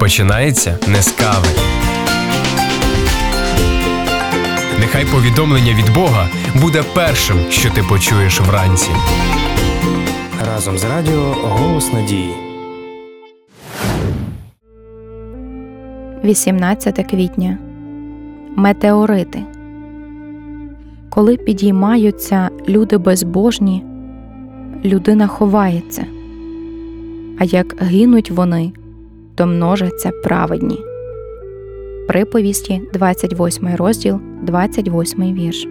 починається не з кави. Нехай повідомлення від Бога буде першим, що ти почуєш вранці. Разом з радіо «Голос надії». 18 квітня. Метеорити. Коли підіймаються люди безбожні, людина ховається, а як гинуть вони, то множаться праведні. Приповісті, 28 розділ, 28 вірш.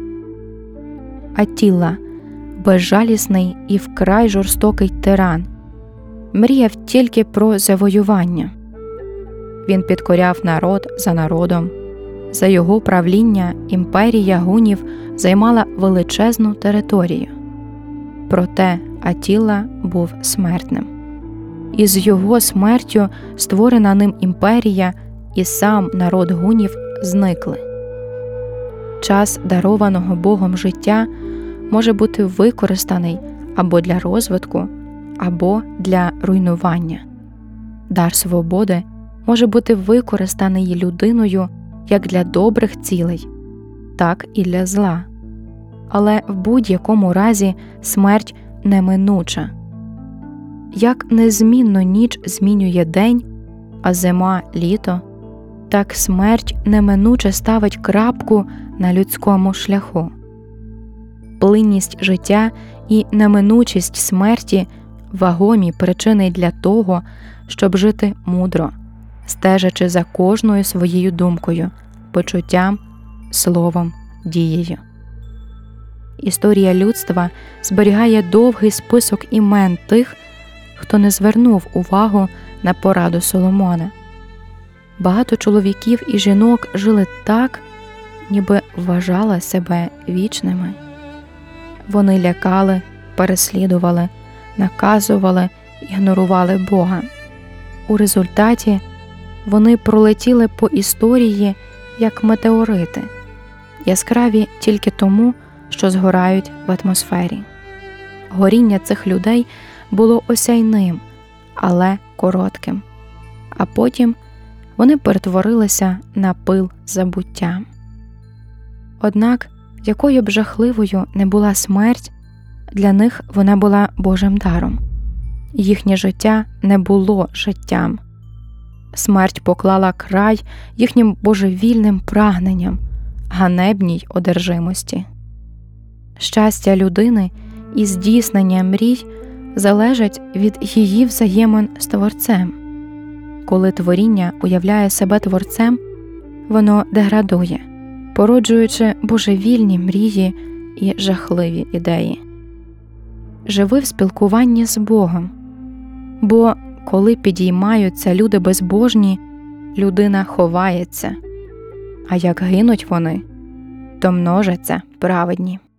Аттіла, безжалісний і вкрай жорстокий тиран, мріяв тільки про завоювання. Він підкоряв народ за народом. За його правління імперія гунів займала величезну територію. Проте Аттіла був смертним. І з його смертю створена ним імперія і сам народ гунів зникли. Час дарованого Богом життя може бути використаний або для розвитку, або для руйнування. Дар свободи може бути використаний людиною як для добрих цілей, так і для зла. Але в будь-якому разі смерть неминуча. Як незмінно ніч змінює день, а зима – літо, так смерть неминуче ставить крапку на людському шляху. Плинність життя і неминучість смерті – вагомі причини для того, щоб жити мудро, стежачи за кожною своєю думкою, почуттям, словом, дією. Історія людства зберігає довгий список імен тих, хто не звернув увагу на пораду Соломона. Багато чоловіків і жінок жили так, ніби вважали себе вічними. Вони лякали, переслідували, наказували, ігнорували Бога. У результаті вони пролетіли по історії як метеорити, яскраві тільки тому, що згорають в атмосфері. Горіння цих людей було осяйним, але коротким. А потім вони перетворилися на пил забуття. Однак, якою б жахливою не була смерть, для них вона була Божим даром. Їхнє життя не було життям. Смерть поклала край їхнім божевільним прагненням, ганебній одержимості. Щастя людини і здійснення мрій залежать від її взаємин з Творцем. Коли творіння уявляє себе Творцем, воно деградує, породжуючи божевільні мрії і жахливі ідеї. Живи в спілкуванні з Богом, бо коли підіймаються люди безбожні, людина ховається, а як гинуть вони, то множаться праведні.